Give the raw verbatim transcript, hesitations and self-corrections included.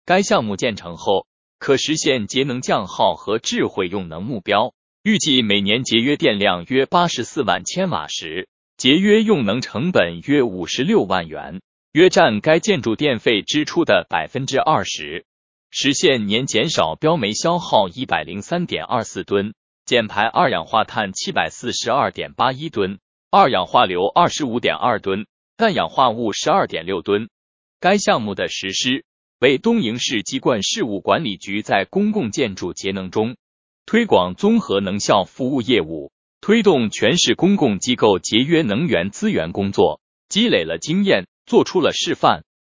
该项目建成后，可实现节能降耗和智慧用能目标，预计每年节约电量约八十四万千瓦时，节约用能成本约五十六万元，约占该建筑电费支出的 百分之二十， 实现年减少标煤消耗 一百零三点二四吨，减排二氧化碳 七百四十二点八一吨，二氧化硫 二十五点二吨，氮氧化物 十二点六吨。该项目的实施为东营市机关事务管理局在公共建筑节能中推广综合能效服务业务，推动全市公共机构节约能源资源工作，积累了经验，做出了示范。